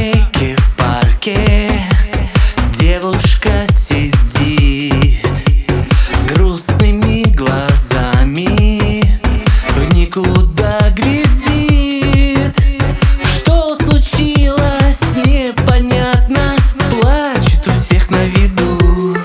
скамейке в парке девушка сидит грустными глазами, в никуда глядит. Что случилось, непонятно, плачет у всех на виду.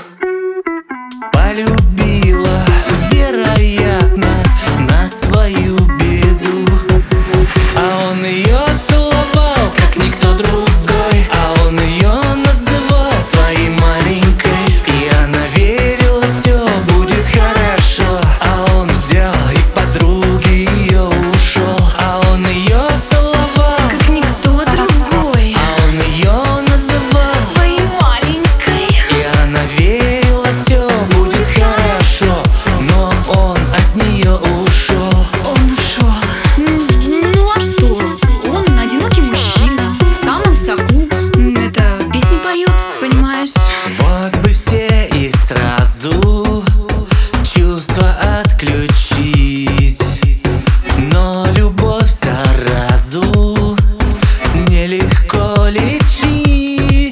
Полюбила, вероятно, на свою беду. А он ее целовал, как никто другой, а он ее называл своей маленькой. И она верила, все будет хорошо. А он взял и подруги ее ушел. А он ее целовал, как никто другой, а он ее называл своей маленькой. и она верила, все будет хорошо. Но он от нее ушел. Он ушел. Ну а что? Он одинокий мужчина, в самом соку. Это песни поет, понимаешь? Вот бы все и сразу чувства отключить, но любовь заразу нелегко лечить.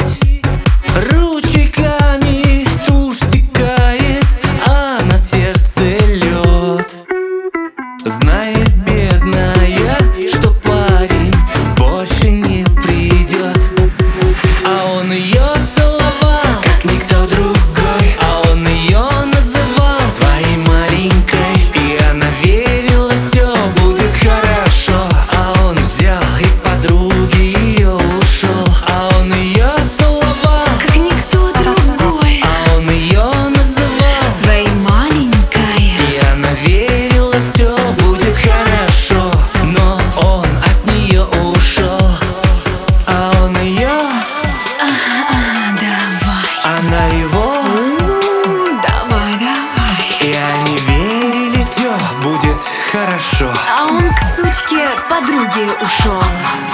Ручейками тушь стекает, а на сердце лед. Знает бедная, что парень больше не придет. А он ее целовал, как никто другой, а он ее называл своей маленькой. И она верила, все будет хорошо. А он взял и подруги ее ушел. А он ее целовал, Как никто другой, а он ее называл своей маленькой. и она верила, все будет хорошо. Но он от нее ушел. А он ее, Давай, она его. давай, давай. И они верили, все будет хорошо. А он к сучке подруги ушел.